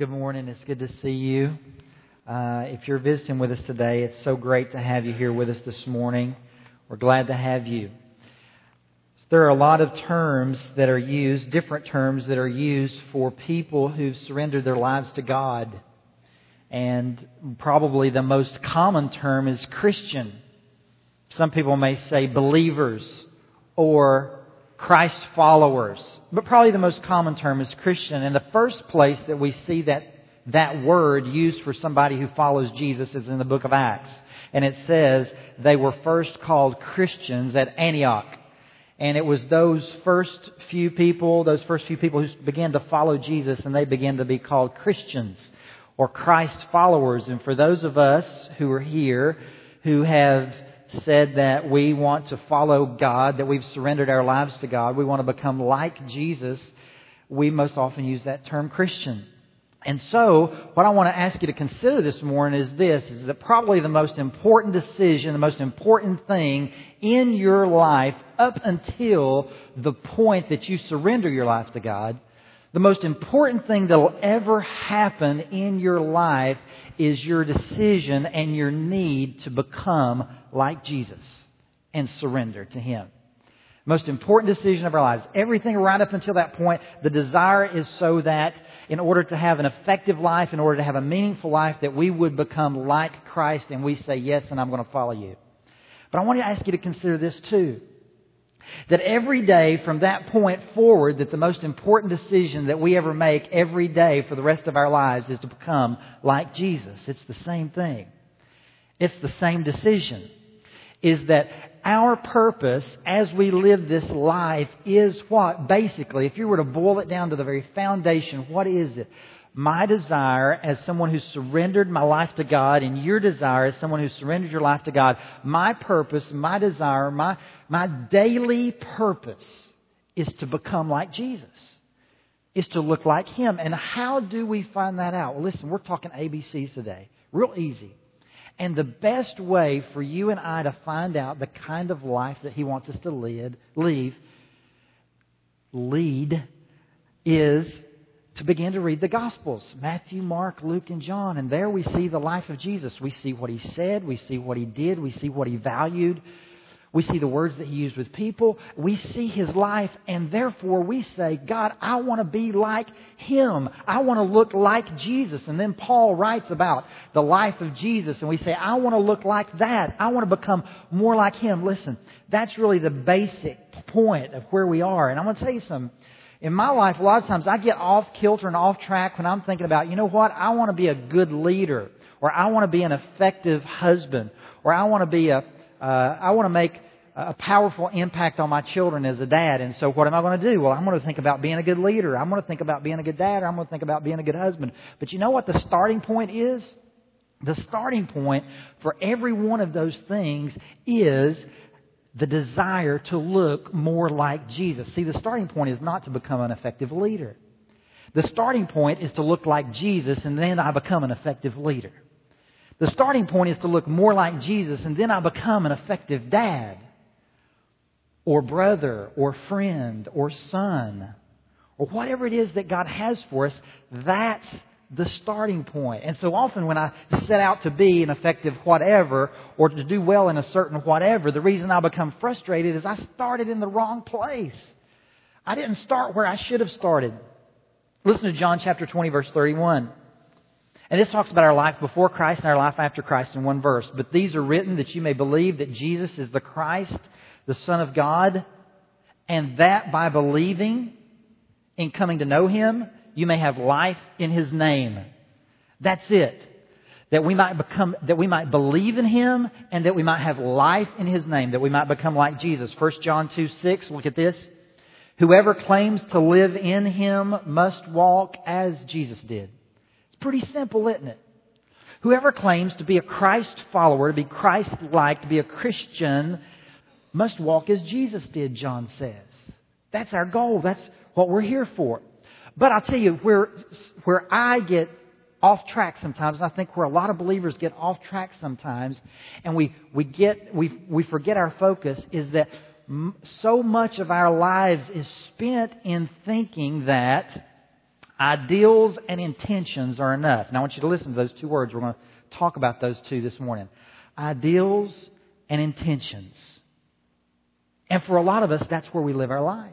Good morning. It's good to see you. If you're visiting with us today, it's so great to have you here with us this morning. We're glad to have you. There are a lot of terms that are used, different terms that are used for people who've surrendered their lives to God. And probably the most common term is Christian. Some people may say believers or Christ followers. But probably the most common term is Christian. And the first place that we see that word used for somebody who follows Jesus is in the book of Acts. And it says they were first called Christians at Antioch. And it was those first few people who began to follow Jesus, and they began to be called Christians or Christ followers. And for those of us who are here who have said that we want to follow God, that we've surrendered our lives to God, we want to become like Jesus, we most often use that term Christian. And so, what I want to ask you to consider this morning is that probably the most important decision, the most important thing in your life up until the point that you surrender your life to God, the most important thing that will ever happen in your life is your decision and your need to become like Jesus and surrender to Him. Most important decision of our lives. Everything right up until that point, the desire is so that in order to have an effective life, in order to have a meaningful life, that we would become like Christ and we say, yes, and I'm going to follow you. But I want to ask you to consider this too. That every day from that point forward, that the most important decision that we ever make every day for the rest of our lives is to become like Jesus. It's the same thing. It's the same decision. Is that our purpose as we live this life is what? Basically, if you were to boil it down to the very foundation, what is it? My desire as someone who surrendered my life to God, and your desire as someone who surrendered your life to God, my purpose, my desire, my daily purpose is to become like Jesus. Is to look like Him. And how do we find that out? Well, listen, we're talking ABCs today. Real easy. And the best way for you and I to find out the kind of life that He wants us to lead is to begin to read the Gospels. Matthew, Mark, Luke, and John. And there we see the life of Jesus. We see what He said. We see what He did. We see what He valued. We see the words that He used with people. We see His life. And therefore we say, God, I want to be like Him. I want to look like Jesus. And then Paul writes about the life of Jesus. And we say, I want to look like that. I want to become more like Him. Listen, that's really the basic point of where we are. And I'm going to tell you something. In my life, a lot of times I get off kilter and off track when I'm thinking about, you know what, I want to be a good leader, or I want to be an effective husband, or I want to make a powerful impact on my children as a dad. And so what am I going to do? Well, I'm going to think about being a good leader. I'm going to think about being a good dad, or I'm going to think about being a good husband. But you know what the starting point is? The starting point for every one of those things is the desire to look more like Jesus. See, the starting point is not to become an effective leader. The starting point is to look like Jesus, and then I become an effective leader. The starting point is to look more like Jesus, and then I become an effective dad, or brother, or friend, or son, or whatever it is that God has for us. That's the starting point. And so often when I set out to be an effective whatever, or to do well in a certain whatever, the reason I become frustrated is I started in the wrong place. I didn't start where I should have started. Listen to John chapter 20, verse 31. And this talks about our life before Christ and our life after Christ in one verse. But these are written that you may believe that Jesus is the Christ, the Son of God, and that by believing in coming to know Him, you may have life in His name. That's it. That we might believe in Him, and that we might have life in His name. That we might become like Jesus. 1 John 2:6, look at this. Whoever claims to live in Him must walk as Jesus did. It's pretty simple, isn't it? Whoever claims to be a Christ follower, to be Christ-like, to be a Christian, must walk as Jesus did, John says. That's our goal. That's what we're here for. But I'll tell you, where I get off track sometimes, and I think where a lot of believers get off track sometimes, and we forget our focus, is that so much of our lives is spent in thinking that Ideals and intentions are enough. Now I want you to listen to those two words. We're going to talk about those two this morning. Ideals and intentions. And for a lot of us, that's where we live our life.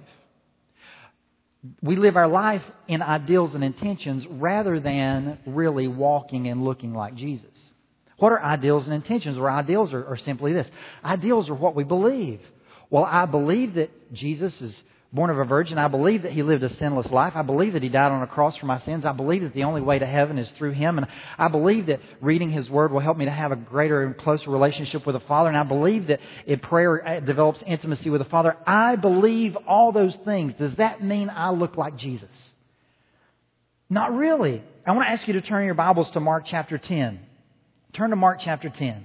We live our life in ideals and intentions rather than really walking and looking like Jesus. What are ideals and intentions? Well, ideals are simply this. Ideals are what we believe. Well, I believe that Jesus is born of a virgin. I believe that He lived a sinless life. I believe that He died on a cross for my sins. I believe that the only way to heaven is through Him. And I believe that reading His Word will help me to have a greater and closer relationship with the Father. And I believe that if prayer develops intimacy with the Father, I believe all those things. Does that mean I look like Jesus? Not really. I want to ask you to turn your Bibles to Mark chapter 10. Turn to Mark chapter 10.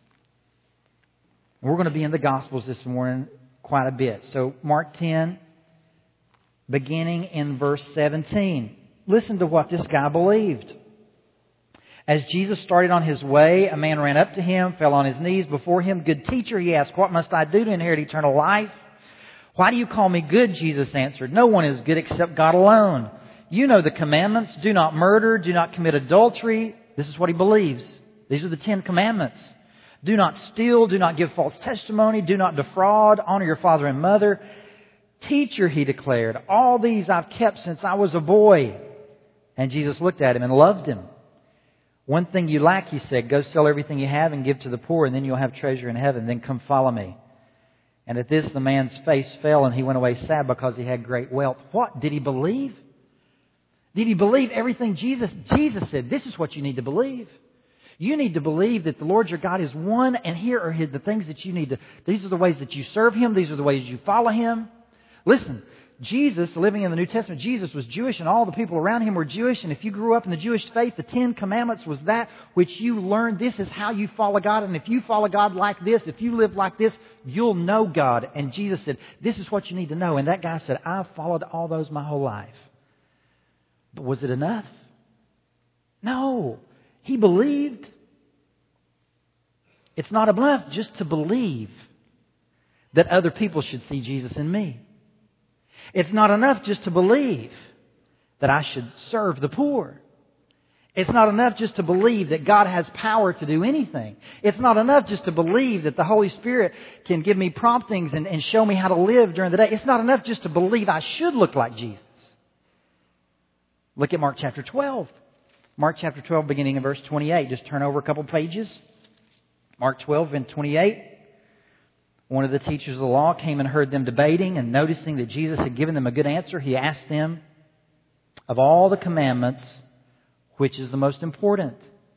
We're going to be in the Gospels this morning quite a bit. So Mark 10, beginning in verse 17. Listen to what this guy believed. As Jesus started on His way, a man ran up to Him, fell on his knees before Him. Good teacher, he asked, what must I do to inherit eternal life? Why do you call me good? Jesus answered, no one is good except God alone. You know the commandments. Do not murder. Do not commit adultery. This is what he believes. These are the 10 commandments. Do not steal. Do not give false testimony. Do not defraud. Honor your father and mother. Teacher, he declared, all these I've kept since I was a boy. And Jesus looked at him and loved him. One thing you lack, he said, go sell everything you have and give to the poor, and then you'll have treasure in heaven. Then come follow me. And at this, the man's face fell, and he went away sad because he had great wealth. What? Did he believe? Did he believe everything Jesus said? This is what you need to believe. You need to believe that the Lord your God is one, and here are the things that you need to... These are the ways that you serve Him. These are the ways you follow Him. Listen, Jesus, living in the New Testament, Jesus was Jewish, and all the people around Him were Jewish. And if you grew up in the Jewish faith, the 10 Commandments was that which you learned. This is how you follow God. And if you follow God like this, if you live like this, you'll know God. And Jesus said, this is what you need to know. And that guy said, I've followed all those my whole life. But was it enough? No. He believed. It's not enough just to believe that other people should see Jesus in me. It's not enough just to believe that I should serve the poor. It's not enough just to believe that God has power to do anything. It's not enough just to believe that the Holy Spirit can give me promptings and show me how to live during the day. It's not enough just to believe I should look like Jesus. Look at Mark chapter 12. Mark chapter 12, beginning in verse 28. Just turn over a couple pages. Mark 12 and 28. One of the teachers of the law came and heard them debating, and noticing that Jesus had given them a good answer, he asked them, of all the commandments, which is the most important?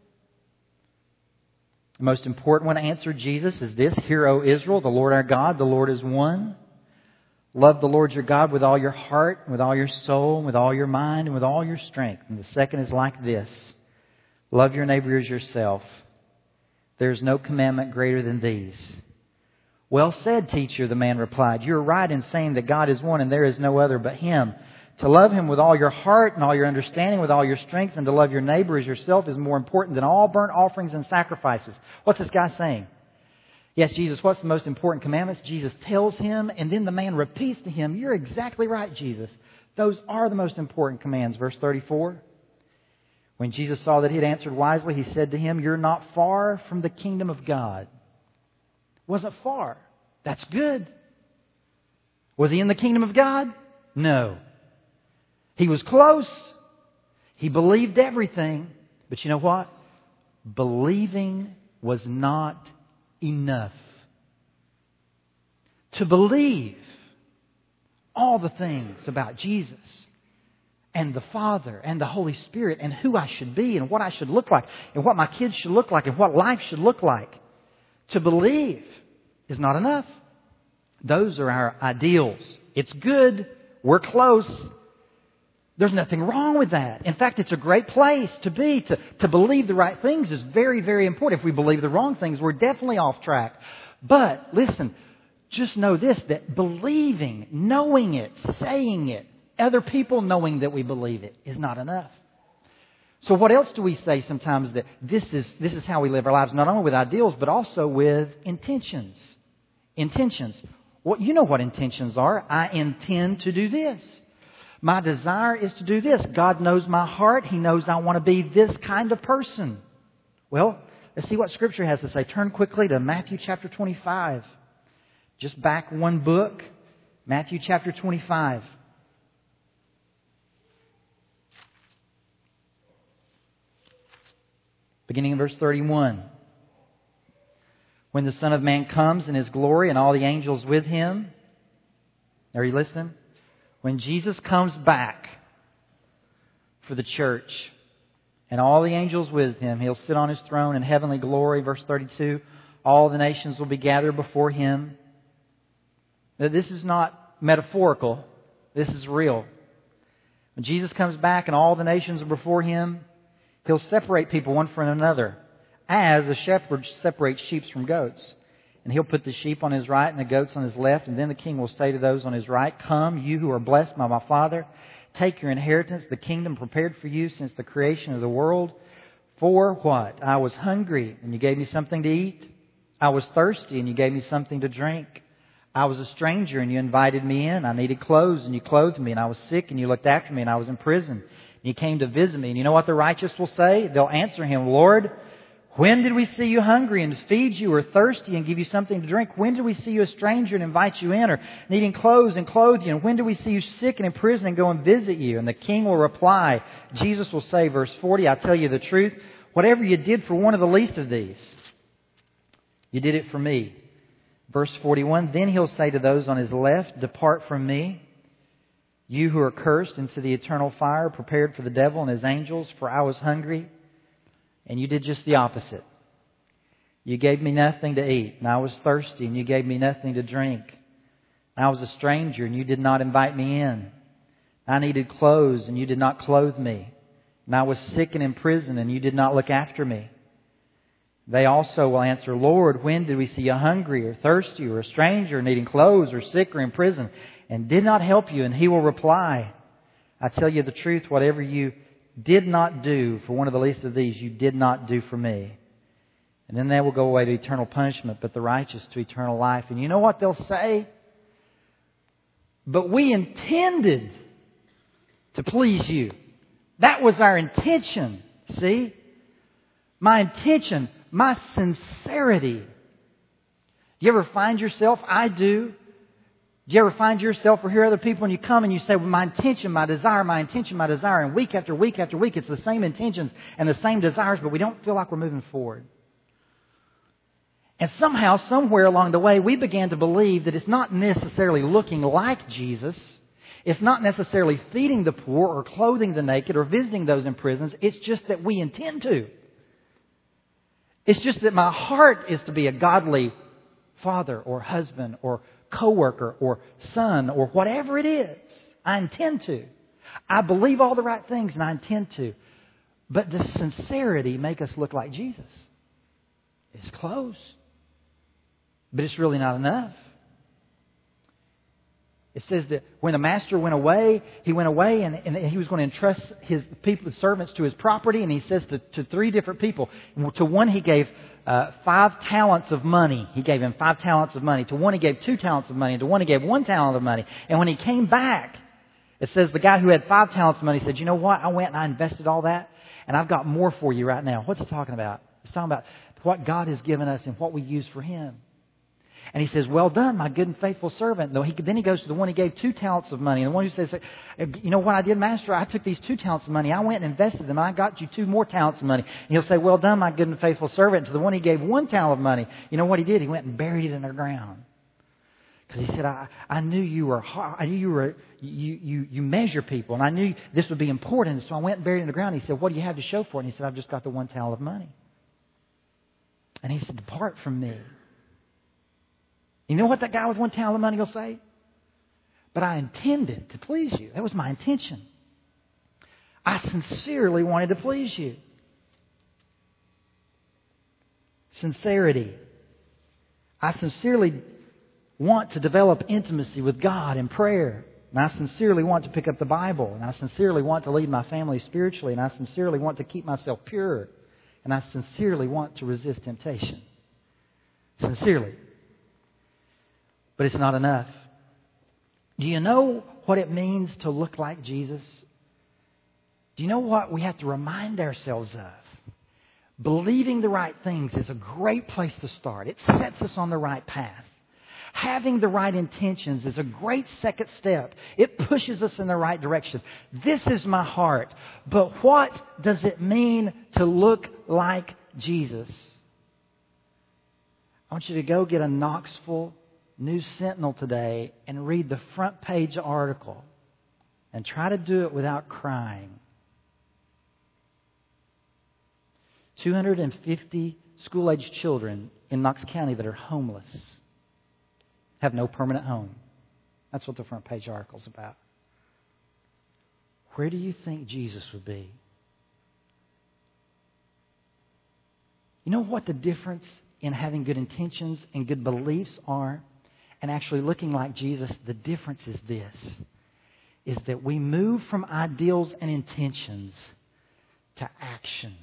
The most important one, answered Jesus, is this: Hear, O Israel, the Lord our God, the Lord is one. Love the Lord your God with all your heart, with all your soul, with all your mind, and with all your strength. And the second is like this: love your neighbor as yourself. There is no commandment greater than these. Well said, teacher, the man replied. You're right in saying that God is one and there is no other but Him. To love Him with all your heart and all your understanding, with all your strength, and to love your neighbor as yourself is more important than all burnt offerings and sacrifices. What's this guy saying? Yes, Jesus, what's the most important commandments? Jesus tells him, and then the man repeats to him, you're exactly right, Jesus. Those are the most important commands. Verse 34. When Jesus saw that he had answered wisely, He said to him, you're not far from the kingdom of God. Wasn't far. That's good. Was he in the kingdom of God? No. He was close. He believed everything. But you know what? Believing was not enough. To believe all the things about Jesus and the Father and the Holy Spirit and who I should be and what I should look like and what my kids should look like and what life should look like. To believe is not enough. Those are our ideals. It's good. We're close. There's nothing wrong with that. In fact, it's a great place to be. To believe the right things is very, very important. If we believe the wrong things, we're definitely off track. But listen, just know this, that believing, knowing it, saying it, other people knowing that we believe it is not enough. So what else do we say sometimes? That this is how we live our lives, not only with ideals, but also with intentions. Intentions. Well, you know what intentions are. I intend to do this. My desire is to do this. God knows my heart. He knows I want to be this kind of person. Well, let's see what Scripture has to say. Turn quickly to Matthew chapter 25. Just back one book. Matthew chapter 25. Beginning in verse 31. When the Son of Man comes in His glory and all the angels with Him. Are you listening? When Jesus comes back for the church and all the angels with Him, He'll sit on His throne in heavenly glory. Verse 32. All the nations will be gathered before Him. Now, this is not metaphorical. This is real. When Jesus comes back and all the nations are before Him, He'll separate people one from another, as a shepherd separates sheep from goats. And He'll put the sheep on His right and the goats on His left. And then the King will say to those on His right, Come, you who are blessed by my Father, take your inheritance, the kingdom prepared for you since the creation of the world. For what? I was hungry, and you gave me something to eat. I was thirsty, and you gave me something to drink. I was a stranger, and you invited me in. I needed clothes, and you clothed me. And I was sick, and you looked after me. And I was in prison, and you came to visit me. And you know what the righteous will say? They'll answer Him, Lord, when did we see you hungry and feed you, or thirsty and give you something to drink? When did we see you a stranger and invite you in, or needing clothes and clothe you? And when did we see you sick and in prison and go and visit you? And the King will reply, Jesus will say, verse 40, I tell you the truth, whatever you did for one of the least of these, you did it for me. Verse 41, then He'll say to those on His left, Depart from me, you who are cursed, into the eternal fire prepared for the devil and his angels, for I was hungry, and you did just the opposite. You gave me nothing to eat, and I was thirsty, and you gave me nothing to drink. I was a stranger, and you did not invite me in. I needed clothes, and you did not clothe me. And I was sick and in prison, and you did not look after me. They also will answer, Lord, when did we see you hungry or thirsty or a stranger, needing clothes or sick or in prison, and did not help you? And He will reply, I tell you the truth, whatever you did not do for one of the least of these, you did not do for me. And then they will go away to eternal punishment, but the righteous to eternal life. And you know what they'll say? But we intended to please you. That was our intention. See? My intention, my sincerity. Do you ever find yourself? I do. Do you ever find yourself or hear other people and you come and you say, well, my intention, my desire, my intention, my desire. And week after week after week, it's the same intentions and the same desires, but we don't feel like we're moving forward. And somehow, somewhere along the way, we began to believe that it's not necessarily looking like Jesus. It's not necessarily feeding the poor or clothing the naked or visiting those in prisons. It's just that we intend to. It's just that my heart is to be a godly father or husband or coworker or son or whatever it is. I intend to. I believe all the right things and I intend to. But does sincerity make us look like Jesus? It's close. But it's really not enough. It says that when the master went away, he went away and he was going to entrust his people, his servants, to his property. And he says to three different people. To one he gave 5 talents of money. He gave him 5 talents of money. To one he gave 2 talents of money. And to one he gave 1 talent of money. And when he came back, it says the guy who had 5 talents of money said, you know what? I went and I invested all that. And I've got more for you right now. What's he talking about? He's talking about what God has given us and what we use for Him. And he says, well done, my good and faithful servant. Then he goes to the one he gave 2 talents of money. And the one who says, you know what I did, Master? I took these 2 talents of money. I went and invested them. And I got you 2 more talents of money. And he'll say, well done, my good and faithful servant. And to the one he gave 1 talent of money, you know what he did? He went and buried it in the ground. Because he said, I knew you were hard. I knew you measure people. And I knew this would be important. So I went and buried it in the ground. He said, what do you have to show for it? And he said, I've just got the 1 talent of money. And he said, depart from me. You know what that guy with 1 talent of money will say? But I intended to please you. That was my intention. I sincerely wanted to please you. Sincerity. I sincerely want to develop intimacy with God in prayer. And I sincerely want to pick up the Bible. And I sincerely want to lead my family spiritually. And I sincerely want to keep myself pure. And I sincerely want to resist temptation. Sincerely. But it's not enough. Do you know what it means to look like Jesus? Do you know what we have to remind ourselves of? Believing the right things is a great place to start. It sets us on the right path. Having the right intentions is a great second step. It pushes us in the right direction. This is my heart. But what does it mean to look like Jesus? I want you to go get a Knoxville News Sentinel today and read the front page article. And try to do it without crying. 250 school-aged children in Knox County that are homeless. Have no permanent home. That's what the front page article is about. Where do you think Jesus would be? You know what the difference in having good intentions and good beliefs are and actually looking like Jesus? The difference is this, is that we move from ideals and intentions to action.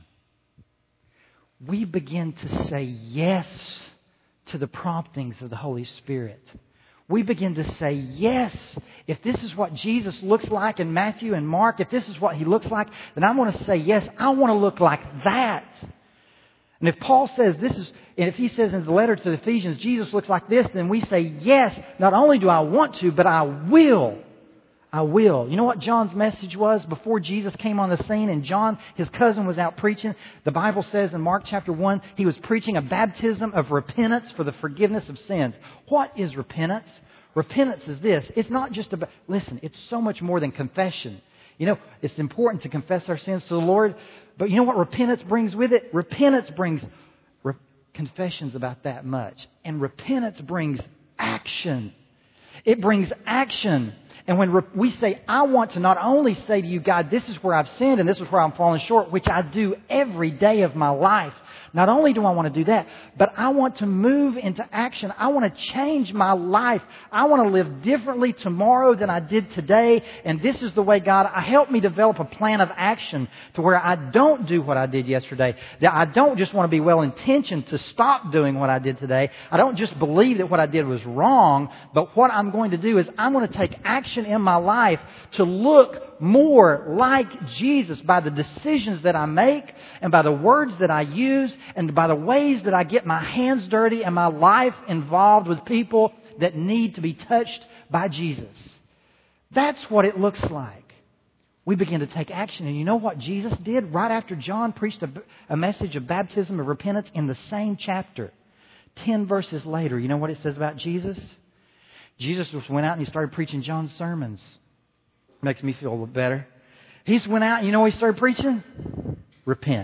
We begin to say yes to the promptings of the Holy Spirit. We begin to say, yes, if this is what Jesus looks like in Matthew and Mark, if this is what He looks like, then I want to say, yes, I want to look like that. And if Paul says this is, and if he says in the letter to the Ephesians, Jesus looks like this, then we say, yes, not only do I want to, but I will. I will. You know what John's message was before Jesus came on the scene? And John, his cousin, was out preaching. The Bible says in Mark chapter 1, he was preaching a baptism of repentance for the forgiveness of sins. What is repentance? Repentance is this. It's not just about, listen, it's so much more than confession. You know, it's important to confess our sins to the Lord. But you know what repentance brings with it? Repentance brings confessions about that much. And repentance brings action. It brings action. And when we say, I want to not only say to you, God, this is where I've sinned and this is where I'm falling short, which I do every day of my life. Not only do I want to do that, but I want to move into action. I want to change my life. I want to live differently tomorrow than I did today. And this is the way, God, help me develop a plan of action to where I don't do what I did yesterday. That I don't just want to be well-intentioned to stop doing what I did today. I don't just believe that what I did was wrong, but what I'm going to do is I'm going to take action in my life to look more like Jesus by the decisions that I make and by the words that I use and by the ways that I get my hands dirty and my life involved with people that need to be touched by Jesus. That's what it looks like. We begin to take action. And you know what Jesus did right after John preached a message of baptism of repentance in the same chapter? 10 verses later, you know what it says about Jesus? Jesus just went out and he started preaching John's sermons. Makes me feel a little better. He just went out and you know what he started preaching? Repent.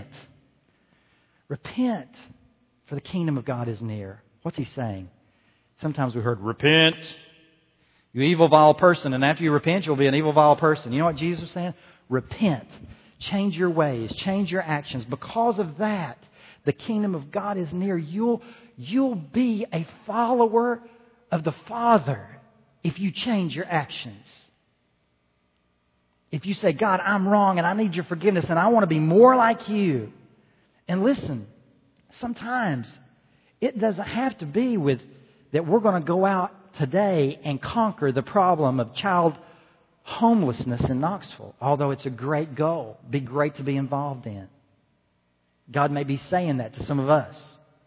Repent, for the kingdom of God is near. What's he saying? Sometimes we heard, repent, you evil, vile person. And after you repent, you'll be an evil, vile person. You know what Jesus was saying? Repent. Change your ways. Change your actions. Because of that, the kingdom of God is near. You'll be a follower of the Father if you change your actions. If you say, God, I'm wrong and I need your forgiveness and I want to be more like you. And listen, sometimes it doesn't have to be with that we're going to go out today and conquer the problem of child homelessness in Knoxville. Although it's a great goal, be great to be involved in. God may be saying that to some of us.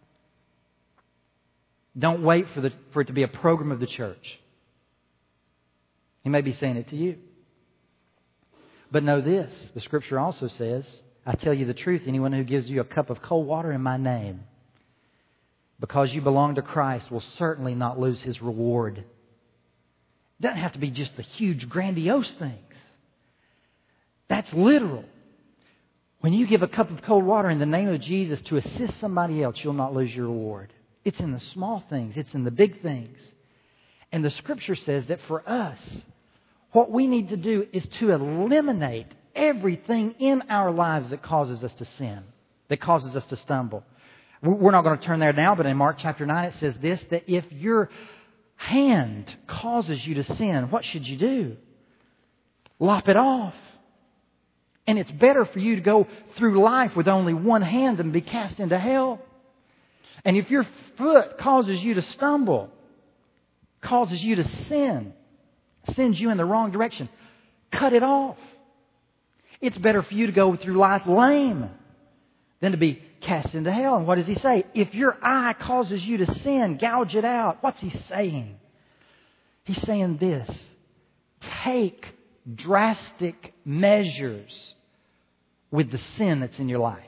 Don't wait for it to be a program of the church. He may be saying it to you. But know this, the Scripture also says, I tell you the truth, anyone who gives you a cup of cold water in my name, because you belong to Christ, will certainly not lose his reward. It doesn't have to be just the huge, grandiose things. That's literal. When you give a cup of cold water in the name of Jesus to assist somebody else, you'll not lose your reward. It's in the small things. It's in the big things. And the Scripture says that for us, what we need to do is to eliminate everything in our lives that causes us to sin, that causes us to stumble. We're not going to turn there now, but in Mark chapter 9 it says this, that if your hand causes you to sin, what should you do? Lop it off. And it's better for you to go through life with only one hand than be cast into hell. And if your foot causes you to stumble, causes you to sin, sends you in the wrong direction, cut it off. It's better for you to go through life lame than to be cast into hell. And what does He say? If your eye causes you to sin, gouge it out. What's He saying? He's saying this: take drastic measures with the sin that's in your life.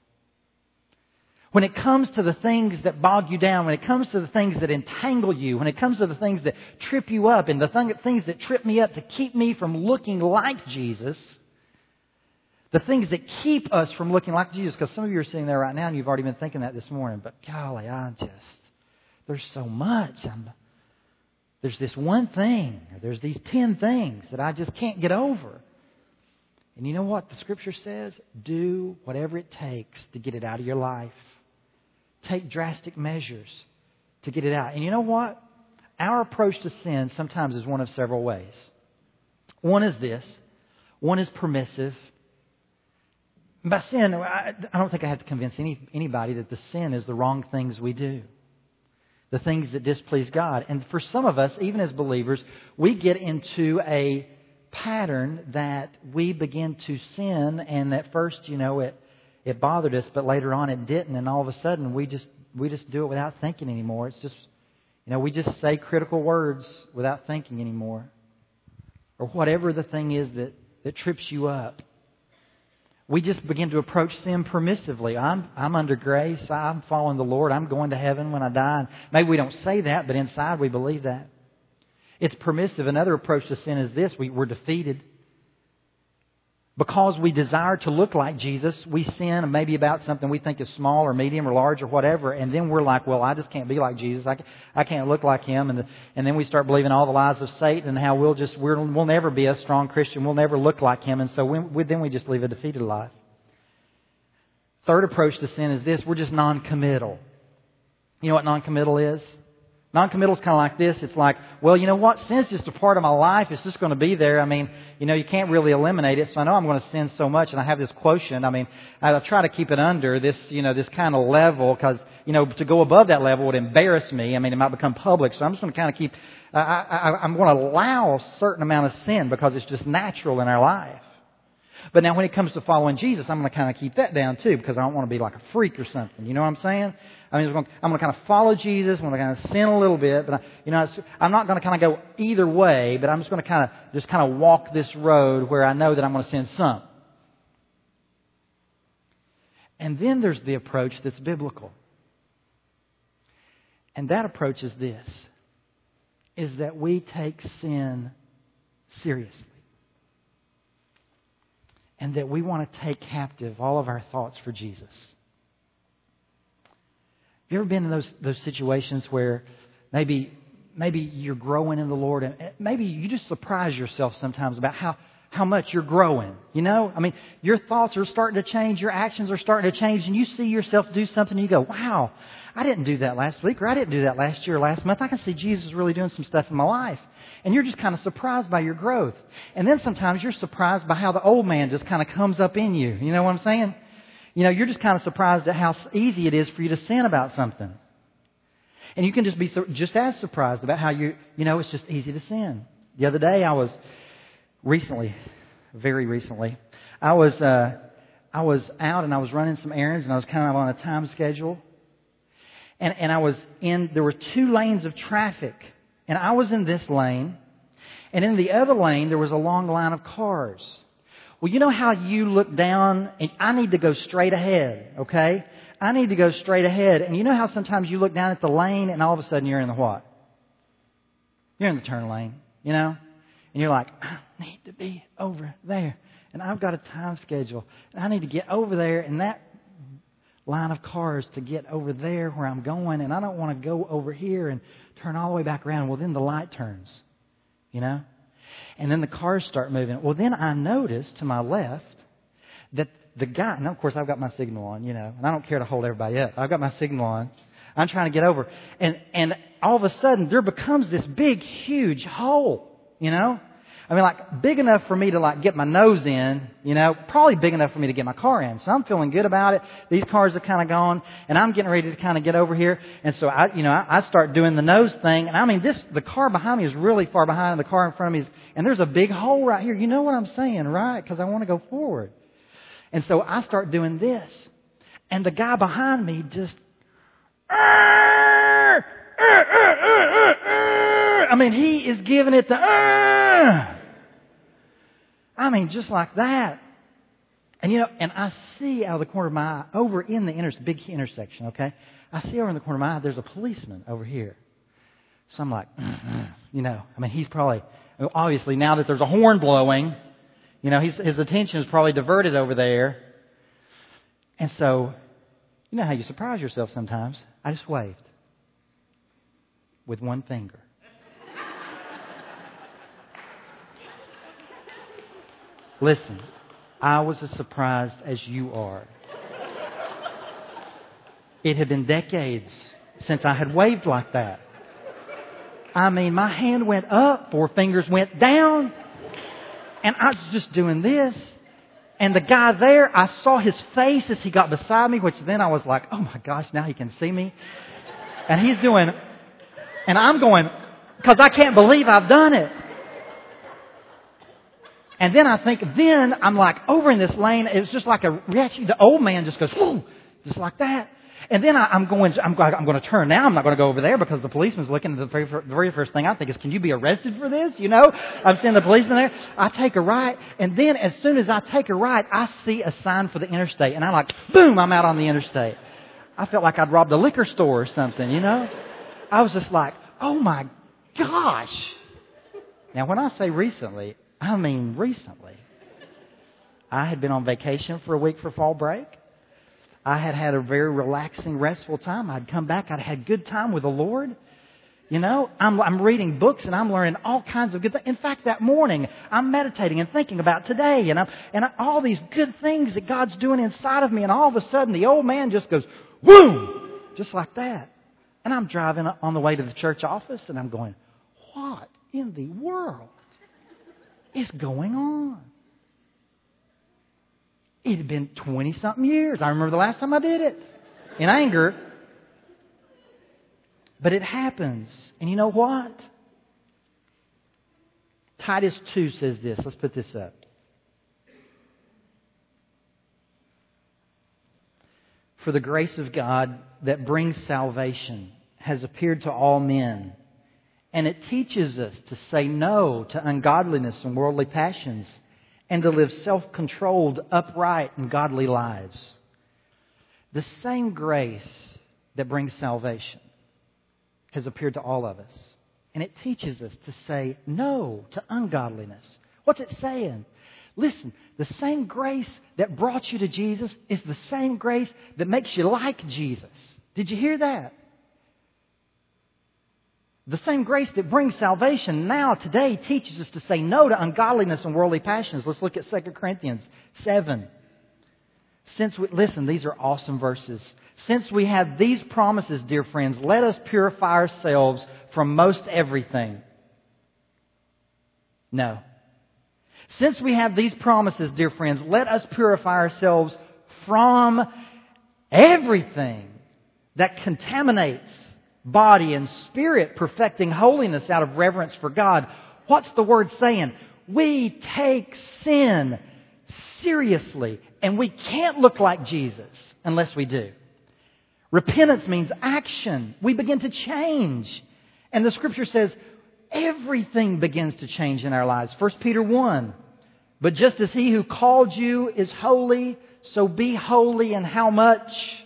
When it comes to the things that bog you down, when it comes to the things that entangle you, when it comes to the things that trip you up, and the things that trip me up to keep me from looking like Jesus, the things that keep us from looking like Jesus, because some of you are sitting there right now and you've already been thinking that this morning, but golly, there's so much. There's this one thing, or there's these 10 things that I just can't get over. And you know what the Scripture says? Do whatever it takes to get it out of your life. Take drastic measures to get it out. And you know what? Our approach to sin sometimes is one of several ways. One is this. One is permissive. By sin, I don't think I have to convince anybody that the sin is the wrong things we do. The things that displease God. And for some of us, even as believers, we get into a pattern that we begin to sin, and at first, it bothered us, but later on it didn't, and all of a sudden we just do it without thinking anymore. It's just, we just say critical words without thinking anymore. Or whatever the thing is that trips you up. We just begin to approach sin permissively. I'm under grace. I'm following the Lord. I'm going to heaven when I die. And maybe we don't say that, but inside we believe that. It's permissive. Another approach to sin is this. We're defeated. Because we desire to look like Jesus, we sin maybe about something we think is small or medium or large or whatever, and then we're like, well, I just can't be like Jesus. I can't look like Him. And then we start believing all the lies of Satan and how we'll never be a strong Christian. We'll never look like Him. And so then we just live a defeated life. Third approach to sin is this. We're just non-committal. You know what non-committal is? Non-committal is kind of like this. It's like, well, you know what? Sin's just a part of my life. It's just going to be there. I mean, you can't really eliminate it. So I know I'm going to sin so much, and I have this quotient. I mean, I try to keep it under this, this kind of level, because, to go above that level would embarrass me. I mean, it might become public. So I'm just going to kind of keep, I'm going to allow a certain amount of sin because it's just natural in our life. But now when it comes to following Jesus, I'm going to kind of keep that down too, because I don't want to be like a freak or something. You know what I'm saying? I mean, I'm going to kind of follow Jesus. I'm going to kind of sin a little bit, but I'm not going to kind of go either way. But I'm just going to kind of walk this road where I know that I'm going to sin some. And then there's the approach that's biblical, and that approach is this: is that we take sin seriously. And that we want to take captive all of our thoughts for Jesus. Have you ever been in those situations where maybe you're growing in the Lord, and maybe you just surprise yourself sometimes about how much you're growing? I mean, your thoughts are starting to change, your actions are starting to change, and you see yourself do something and you go, wow, I didn't do that last week, or I didn't do that last year or last month. I can see Jesus really doing some stuff in my life. And you're just kind of surprised by your growth. And then sometimes you're surprised by how the old man just kind of comes up in you. You know what I'm saying? You're just kind of surprised at how easy it is for you to sin about something. And you can just be just as surprised about how it's just easy to sin. The other day I was very recently, I was out and I was running some errands, and I was kind of on a time schedule. And there were 2 lanes of traffic. And I was in this lane, and in the other lane, there was a long line of cars. Well, you know how you look down, and I need to go straight ahead, okay? I need to go straight ahead. And you know how sometimes you look down at the lane, and all of a sudden you're in the what? You're in the turn lane, And you're like, I need to be over there. And I've got a time schedule. And I need to get over there in that line of cars to get over there where I'm going, and I don't want to go over here and turn all the way back around. Well, then the light turns, and then the cars start moving. Well, then I noticed to my left that the guy, and of course I've got my signal on, and I don't care to hold everybody up. I've got my signal on. I'm trying to get over, and all of a sudden there becomes this big, huge hole, I mean, like, big enough for me to, like, get my nose in, probably big enough for me to get my car in. So I'm feeling good about it. These cars are kind of gone, and I'm getting ready to kind of get over here. And so I start doing the nose thing. And I mean, the car behind me is really far behind, and the car in front of me and there's a big hole right here. You know what I'm saying, right? Because I want to go forward. And so I start doing this. And the guy behind me just, I mean, he is giving it the, I mean, just like that. And and I see out of the corner of my eye, over in the big intersection, okay? I see over in the corner of my eye, there's a policeman over here. So I'm like, I mean, he's probably, obviously now that there's a horn blowing, his attention is probably diverted over there. And so, you know how you surprise yourself sometimes? I just waved with one finger. Listen, I was as surprised as you are. It had been decades since I had waved like that. I mean, my hand went up, 4 fingers went down, and I was just doing this. And the guy there, I saw his face as he got beside me, which then I was like, oh my gosh, now he can see me. And he's doing, and I'm going, because I can't believe I've done it. And then I'm like over in this lane, it's just like a reaction. The old man just goes, whoo, just like that. And then I'm going to turn now. I'm not going to go over there because the policeman's looking at the very first thing I think is, can you be arrested for this? I'm seeing the policeman there. I take a right. And then as soon as I take a right, I see a sign for the interstate. And I'm like, boom, I'm out on the interstate. I felt like I'd robbed a liquor store or something, I was just like, oh my gosh. Now, when I say recently, I mean recently. I had been on vacation for a week for fall break. I had had a very relaxing, restful time. I'd come back. I'd had good time with the Lord. I'm reading books and I'm learning all kinds of good things. In fact, that morning, I'm meditating and thinking about today and all these good things that God's doing inside of me. And all of a sudden, the old man just goes, whoom, just like that. And I'm driving on the way to the church office and I'm going, what in the world is going on? It had been 20-something years. I remember the last time I did it in anger. But it happens. And you know what? Titus 2 says this. Let's put this up. For the grace of God that brings salvation has appeared to all men. And it teaches us to say no to ungodliness and worldly passions, and to live self-controlled, upright, and godly lives. The same grace that brings salvation has appeared to all of us. And it teaches us to say no to ungodliness. What's it saying? Listen, the same grace that brought you to Jesus is the same grace that makes you like Jesus. Did you hear that? The same grace that brings salvation now, today, teaches us to say no to ungodliness and worldly passions. Let's look at 2 Corinthians 7. Listen, these are awesome verses. Since we have these promises, dear friends, let us purify ourselves from most everything. No. Since we have these promises, dear friends, let us purify ourselves from everything that contaminates body and spirit, perfecting holiness out of reverence for God. What's the word saying? We take sin seriously, and we can't look like Jesus unless we do. Repentance means action. We begin to change. And the Scripture says everything begins to change in our lives. 1 Peter 1. But just as He who called you is holy, so be holy in how much?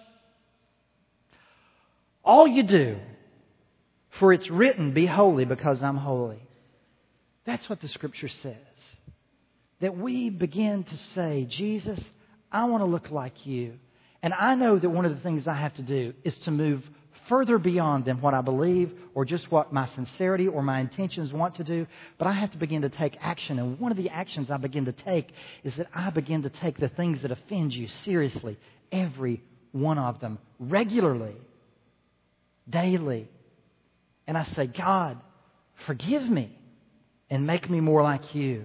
All you do. For it's written, be holy because I'm holy. That's what the Scripture says. That we begin to say, Jesus, I want to look like you. And I know that one of the things I have to do is to move further beyond than what I believe or just what my sincerity or my intentions want to do. But I have to begin to take action. And one of the actions I begin to take is that I begin to take the things that offend you seriously. Every one of them. Regularly. Daily. And I say, God, forgive me. and make me more like you.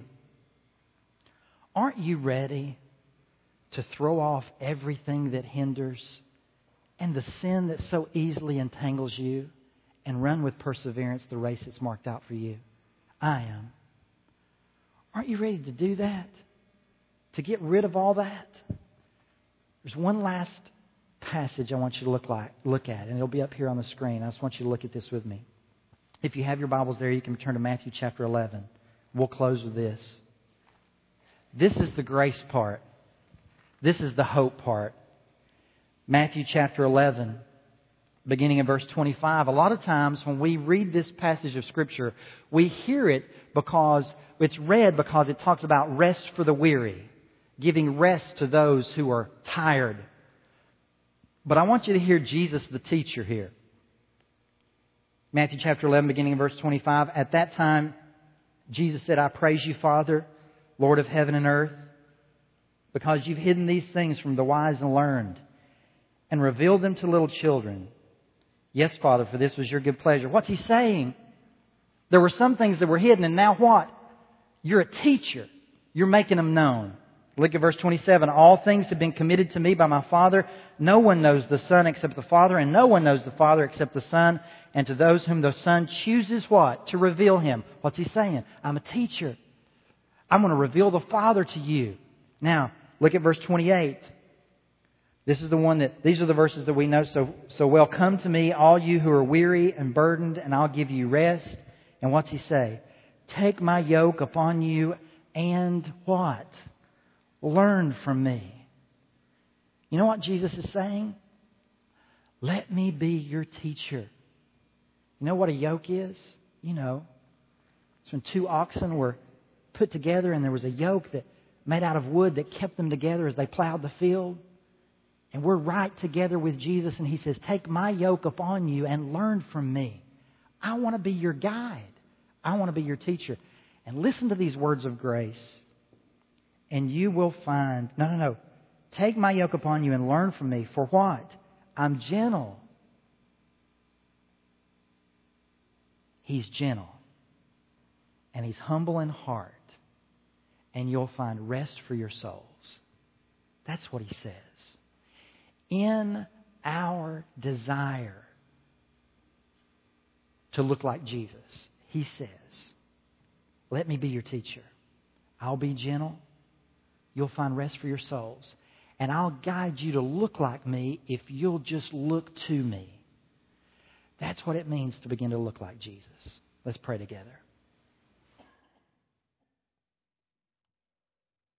Aren't you ready to throw off everything that hinders and the sin that so easily entangles you and run with perseverance the race that's marked out for you? I am. Aren't you ready to do that? To get rid of all that? There's one last passage I want you to look at, and it'll be up here on the screen. I just want you to look at this with me. If you have your Bibles there, you can turn to Matthew chapter 11. We'll close with this. This is the grace part. This is the hope part. Matthew chapter 11, beginning in verse 25. A lot of times when we read this passage of Scripture, we hear it because it's read because it talks about rest for the weary, giving rest to those who are tired. But I want you to hear Jesus the teacher here. Matthew chapter 11, beginning in verse 25. At that time, Jesus said, I praise you, Father, Lord of heaven and earth, because you've hidden these things from the wise and learned and revealed them to little children. Yes, Father, for this was your good pleasure. What's he saying? There were some things that were hidden, and now what? You're a teacher. You're making them known. Look at verse 27. All things have been committed to me by my Father. No one knows the Son except the Father, and no one knows the Father except the Son, and to those whom the Son chooses what? To reveal Him. What's He saying? I'm a teacher. I'm going to reveal the Father to you. Now, look at verse 28. These are the verses that we know so well. Come to me, all you who are weary and burdened, and I'll give you rest. And what's He say? Take my yoke upon you and what? Learn from me. You know what Jesus is saying? Let me be your teacher. You know what a yoke is? You know. It's when two oxen were put together and there was a yoke that made out of wood that kept them together as they plowed the field. And we're right together with Jesus, and He says, take my yoke upon you and learn from me. I want to be your guide. I want to be your teacher. And listen to these words of grace. And you will find... No. Take my yoke upon you and learn from me. For what? I'm gentle. He's gentle. And He's humble in heart. And you'll find rest for your souls. That's what He says. In our desire to look like Jesus, He says, let me be your teacher. I'll be gentle. You'll find rest for your souls. And I'll guide you to look like me if you'll just look to me. That's what it means to begin to look like Jesus. Let's pray together.